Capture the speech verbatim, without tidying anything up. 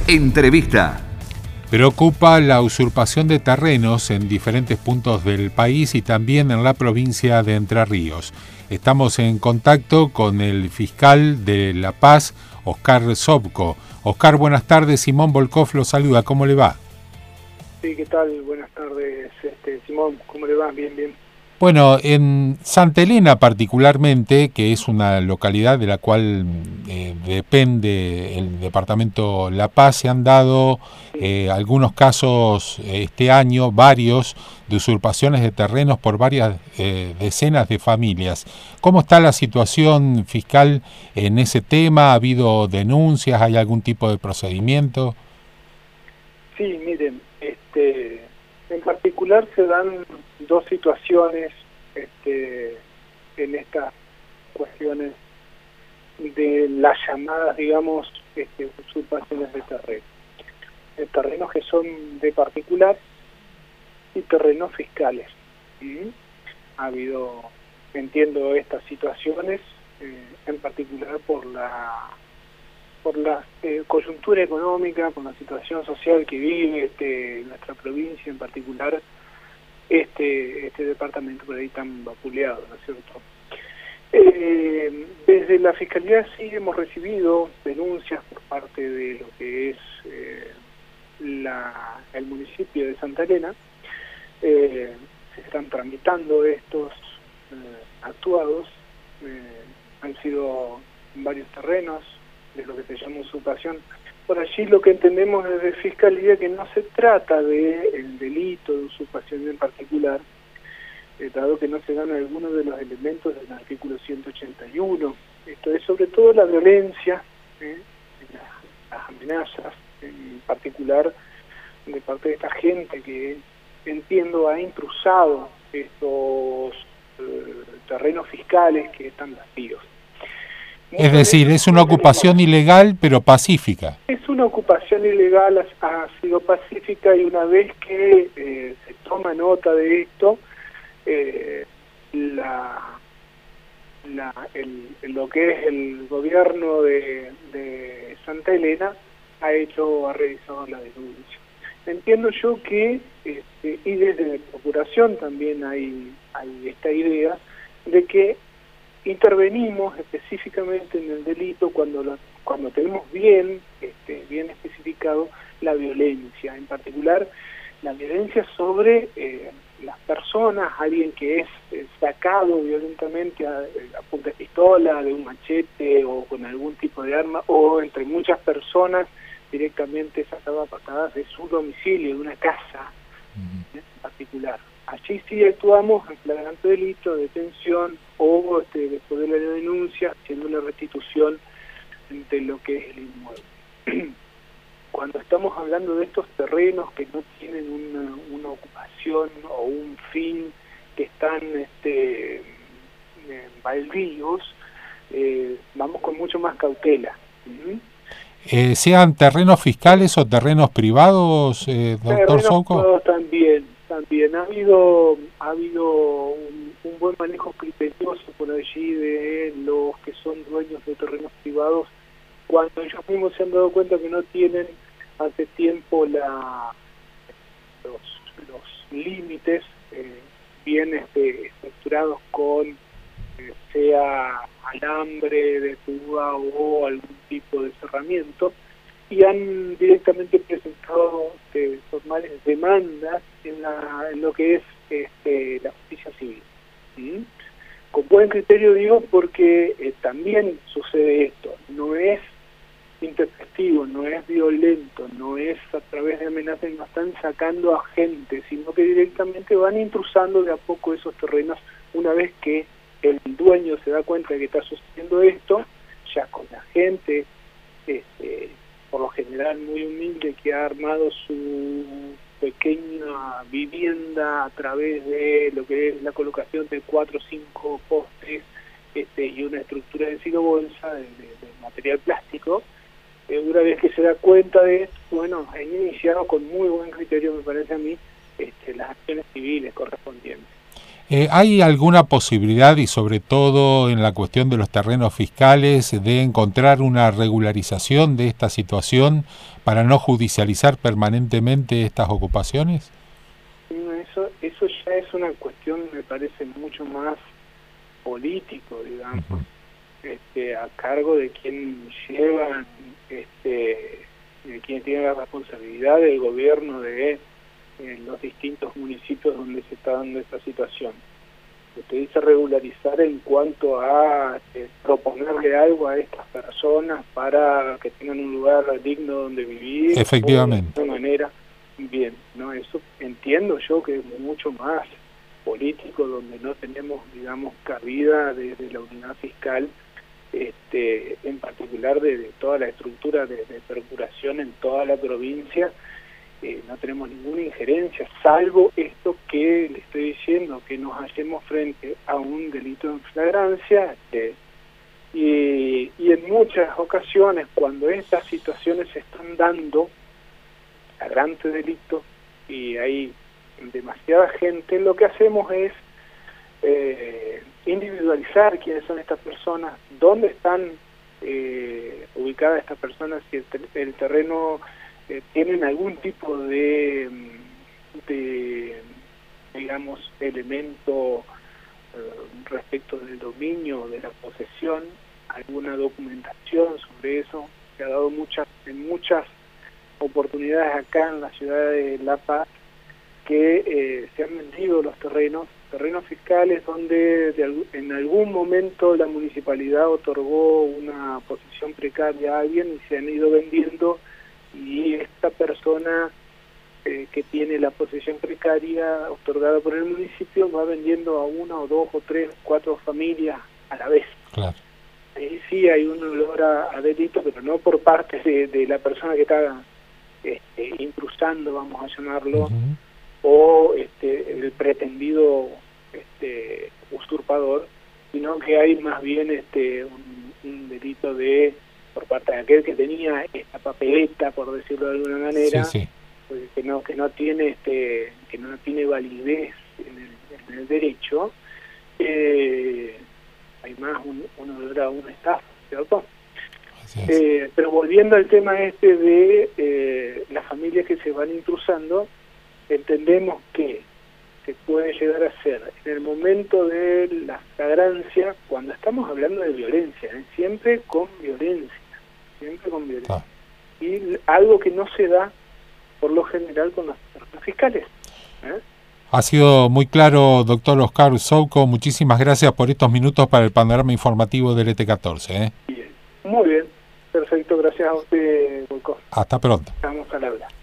Entrevista. Preocupa la usurpación de terrenos en diferentes puntos del país y también en la provincia de Entre Ríos. Estamos en contacto con el fiscal de La Paz, Oscar Sobco. Oscar, buenas tardes. Simón Volkov lo saluda. ¿Cómo le va? Sí, ¿qué tal? Buenas tardes, este, Simón. ¿Cómo le va? Bien, bien. Bueno, en Santa Elena particularmente, que es una localidad de la cual eh, depende el departamento La Paz, se han dado eh, algunos casos este año, varios, de usurpaciones de terrenos por varias eh, decenas de familias. ¿Cómo está la situación fiscal en ese tema? ¿Ha habido denuncias? ¿Hay algún tipo de procedimiento? Sí, miren, este, en particular se dan dos situaciones este, en estas cuestiones de las llamadas, digamos, este, usurpaciones de terreno. De terrenos que son de particular y terrenos fiscales. ¿Sí? Ha habido, entiendo, estas situaciones, eh, en particular por la por la eh, coyuntura económica, por la situación social que vive este, nuestra provincia, en particular este este departamento por ahí tan vapuleado, ¿no es cierto? Eh, desde la Fiscalía sí hemos recibido denuncias por parte de lo que es eh, la, el municipio de Santa Elena. Eh, se están tramitando estos eh, actuados, eh, han sido varios terrenos de lo que se llama usurpación. Por allí lo que entendemos desde Fiscalía que no se trata de el delito de usurpación en particular, eh, dado que no se dan algunos de los elementos del artículo ciento ochenta y uno. Esto es sobre todo la violencia, eh, las, las amenazas, en particular de parte de esta gente que entiendo ha intrusado estos eh, terrenos fiscales que están vacíos. Es decir, es una ocupación ilegal pero pacífica. Es una ocupación ilegal, ha, ha sido pacífica, y una vez que eh, se toma nota de esto, eh, la, la, el, lo que es el gobierno de, de Santa Elena ha hecho, ha realizado la denuncia. Entiendo yo que, este, y desde la Procuración también hay, hay esta idea de que intervenimos específicamente en el delito cuando lo, cuando tenemos bien este, bien especificado la violencia, en particular la violencia sobre eh, las personas, alguien que es eh, sacado violentamente a, a punta de pistola, de un machete o con algún tipo de arma, o entre muchas personas directamente sacado a patadas de su domicilio, de una casa uh-huh. en particular. Allí sí actuamos en flagrante delito, detención o este, después de la denuncia, haciendo una restitución de lo que es el inmueble. Cuando estamos hablando de estos terrenos que no tienen una, una ocupación o un fin, que están este, baldíos, eh, vamos con mucho más cautela. ¿Mm? Eh, ¿Sean terrenos fiscales o terrenos privados, eh, doctor Sobco? También. También ha habido ha habido un, un buen manejo criterioso por allí de los que son dueños de terrenos privados, cuando ellos mismos se han dado cuenta que no tienen hace tiempo la los, los límites eh, bien este, estructurados con eh, sea alambre de púa o algún tipo de cerramiento, y han directamente presentado este, formales demandas en, la, en lo que es este, la justicia civil. ¿Mm? Con buen criterio digo, porque eh, también sucede esto, no es intempestivo, no es violento, no es a través de amenazas, no están sacando a gente, sino que directamente van intrusando de a poco esos terrenos. Una vez que el dueño se da cuenta de que está sucediendo esto, ya con la gente este, por lo general muy humilde, que ha armado su pequeña vivienda a través de lo que es la colocación de cuatro o cinco postes este, y una estructura de silo-bolsa de, de, de material plástico. Eh, una vez que se da cuenta de esto, bueno, han iniciado con muy buen criterio, me parece a mí, este, las acciones civiles correspondientes. Eh, ¿Hay alguna posibilidad, y sobre todo en la cuestión de los terrenos fiscales, de encontrar una regularización de esta situación para no judicializar permanentemente estas ocupaciones? No, eso, eso ya es una cuestión, me parece, mucho más político, digamos, uh-huh. este, a cargo de quien lleva, este, de quien tiene la responsabilidad del gobierno de en los distintos municipios donde se está dando esta situación. Usted dice regularizar en cuanto a eh, proponerle algo a estas personas para que tengan un lugar digno donde vivir. Efectivamente. De alguna manera, bien, no, eso entiendo yo que es mucho más político, donde no tenemos, digamos, cabida desde la unidad fiscal, este, en particular de, de toda la estructura de, de procuración en toda la provincia. Eh, no tenemos ninguna injerencia, salvo esto que le estoy diciendo, que nos hallemos frente a un delito en flagrancia, este, y, y en muchas ocasiones cuando estas situaciones se están dando, flagrantes delitos, y hay demasiada gente, lo que hacemos es eh, individualizar quiénes son estas personas, dónde están eh, ubicadas estas personas, si el, el terreno Eh, tienen algún tipo de, de digamos, elemento eh, respecto del dominio, de la posesión, alguna documentación sobre eso. Se ha dado muchas, en muchas oportunidades acá en la ciudad de La Paz que eh, se han vendido los terrenos, terrenos fiscales donde de, en algún momento la municipalidad otorgó una posición precaria a alguien y se han ido vendiendo, y esta persona eh, que tiene la posesión precaria otorgada por el municipio va vendiendo a una o dos o tres, cuatro familias a la vez. Claro. Ahí sí hay un olor a, a delito, pero no por parte de, de la persona que está este, intrusando, vamos a llamarlo, uh-huh. o este, el pretendido este, usurpador, sino que hay más bien este, un, un delito de por parte de aquel que tenía esta papeleta, por decirlo de alguna manera, sí, sí. Pues que no que no tiene este que no tiene validez en el, en el derecho. Eh, hay más un, un olor a una estafa, ¿cierto? Eh, pero volviendo al tema este de eh, las familias que se van intrusando, entendemos que se puede llegar a hacer en el momento de la flagrancia, cuando estamos hablando de violencia, ¿eh? siempre con violencia. siempre con violencia. Ah. Y algo que no se da por lo general con los fiscales. ¿eh? Ha sido muy claro, doctor Oscar Souco. Muchísimas gracias por estos minutos para el panorama informativo del E T catorce. ¿eh? Bien. Muy bien, perfecto, gracias a usted, Volcó. Hasta pronto. Vamos al habla.